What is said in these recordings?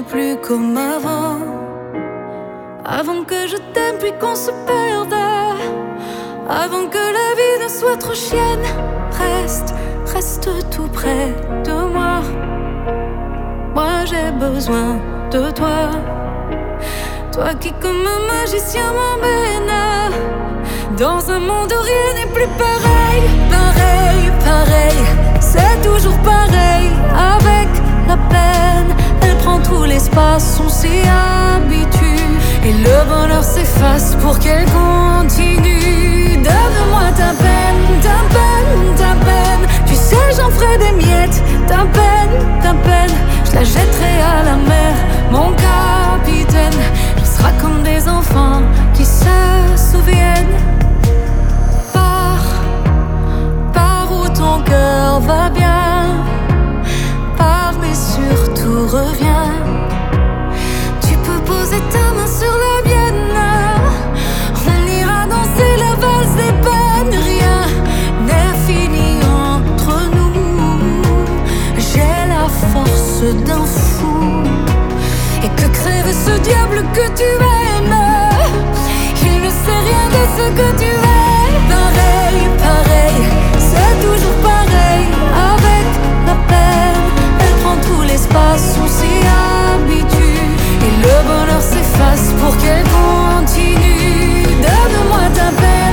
plus comme avant. Avant que je t'aime puis qu'on se perde. Avant que la vie ne soit trop chienne. Reste tout près de moi. Moi j'ai besoin de toi. Toi qui comme un magicien m'emmène dans un monde où rien n'est plus pareil. Pareil, c'est toujours pareil. Avec la peine, elle prend tout l'espace. On s'y habitue et le bonheur s'efface pour qu'elle continue. Donne-moi ta peine. Tu sais j'en ferai des miettes. Ta peine, je la jetterai à la mer. Mon capitaine, il sera comme des enfants qui se souviennent. Pars où ton cœur va bien. Pars mais surtout reviens. Tu peux poser ta main sur la mienne. On ira danser la valse des peines. Rien n'est fini entre nous. J'ai la force d'un fou. Et que crève ce diable que tu aimes. Il ne sait rien de ce que tu es. Pareil, c'est toujours pareil. Avec la peine, elle prend tout l'espace. On s'y habitue et le bonheur s'efface pour qu'elle continue. Donne-moi ta peine.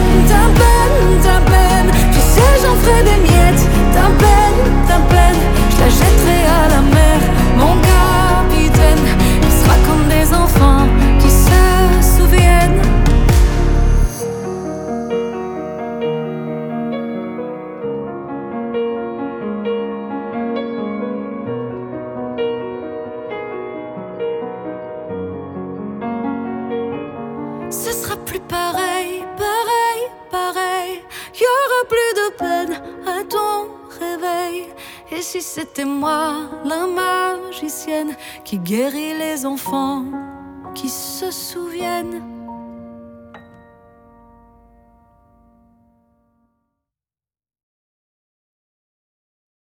Tu sais j'en ferai des miettes. Ta peine, je la jetterai à la mer. Mon capitaine, il sera comme des enfants qui se souviennent. Ce sera plus pareil. Y aura plus de peine à ton réveil. Et si c'était moi, la magicienne, qui guérit les enfants qui se souviennent.